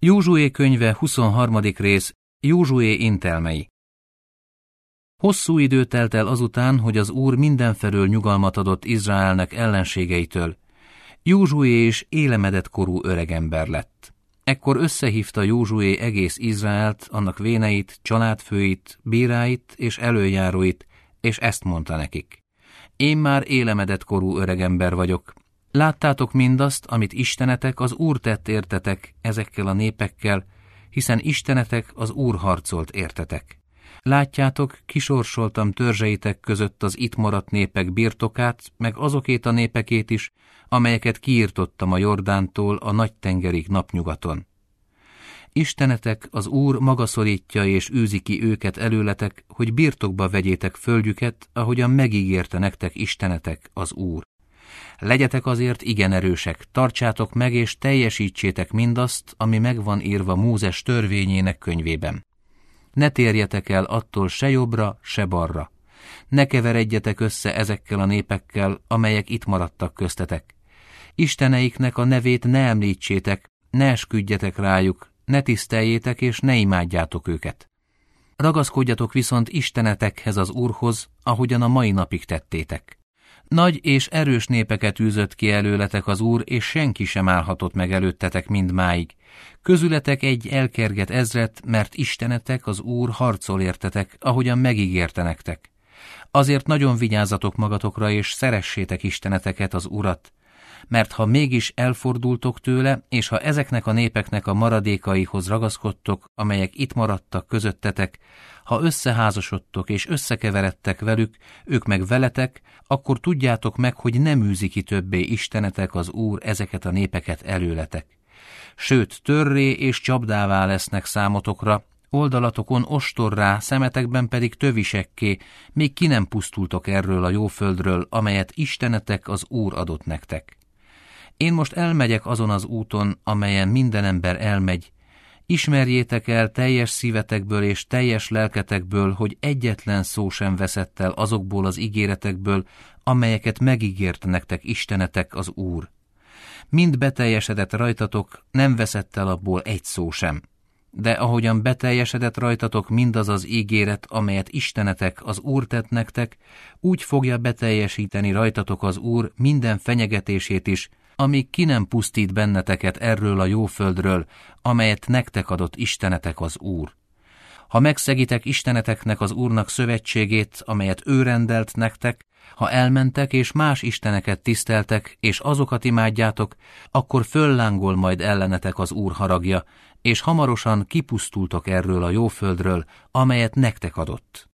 Józsué könyve 23. rész. Józsué intelmei. Hosszú idő telt el azután, hogy az Úr mindenfelől nyugalmat adott Izraelnek ellenségeitől. Józsué is élemedett korú öregember lett. Ekkor összehívta Józsué egész Izraelt, annak véneit, családfőit, bíráit és elöljáróit, és ezt mondta nekik: Én már élemedett korú öregember vagyok. Láttátok mindazt, amit Istenetek, az Úr tett értetek ezekkel a népekkel, hiszen Istenetek, az Úr harcolt értetek. Látjátok, kisorsoltam törzseitek között az itt maradt népek birtokát, meg azokét a népekét is, amelyeket kiirtottam a Jordántól a nagy-tengerig napnyugaton. Istenetek, az Úr maga szorítja és űzi ki őket előletek, hogy birtokba vegyétek földjüket, ahogyan megígérte nektek Istenetek, az Úr. Legyetek azért igen erősek, tartsátok meg és teljesítsétek mindazt, ami megvan írva Mózes törvényének könyvében. Ne térjetek el attól se jobbra, se balra. Ne keveredjetek össze ezekkel a népekkel, amelyek itt maradtak köztetek. Isteneiknek a nevét ne említsétek, ne esküdjetek rájuk, ne tiszteljétek és ne imádjátok őket. Ragaszkodjatok viszont Istenetekhez, az Úrhoz, ahogyan a mai napig tettétek. Nagy és erős népeket űzött ki előletek az Úr, és senki sem állhatott meg előttetek mindmáig. Közületek egy elkerget ezret, mert Istenetek, az Úr harcol értetek, ahogyan megígérte nektek. Azért nagyon vigyázzatok magatokra, és szeressétek Isteneteket, az Urat, mert ha mégis elfordultok tőle, és ha ezeknek a népeknek a maradékaihoz ragaszkodtok, amelyek itt maradtak közöttetek, ha összeházasodtok és összekeveredtek velük, ők meg veletek, akkor tudjátok meg, hogy nem űzi ki többé Istenetek, az Úr ezeket a népeket előletek. Sőt, törré és csapdává lesznek számotokra, oldalatokon ostorrá, szemetekben pedig tövisekké, még ki nem pusztultok erről a jó földről, amelyet Istenetek, az Úr adott nektek. Én most elmegyek azon az úton, amelyen minden ember elmegy. Ismerjétek el teljes szívetekből és teljes lelketekből, hogy egyetlen szó sem veszett el azokból az ígéretekből, amelyeket megígért nektek Istenetek, az Úr. Mind beteljesedett rajtatok, nem veszett el abból egy szó sem. De ahogyan beteljesedett rajtatok mindaz az ígéret, amelyet Istenetek, az Úr tett nektek, úgy fogja beteljesíteni rajtatok az Úr minden fenyegetését is, amíg ki nem pusztít benneteket erről a jó földről, amelyet nektek adott Istenetek, az Úr. Ha megszegitek Isteneteknek, az Úrnak szövetségét, amelyet ő rendelt nektek, ha elmentek és más isteneket tiszteltek, és azokat imádjátok, akkor föllángol majd ellenetek az Úr haragja, és hamarosan kipusztultok erről a jó földről, amelyet nektek adott.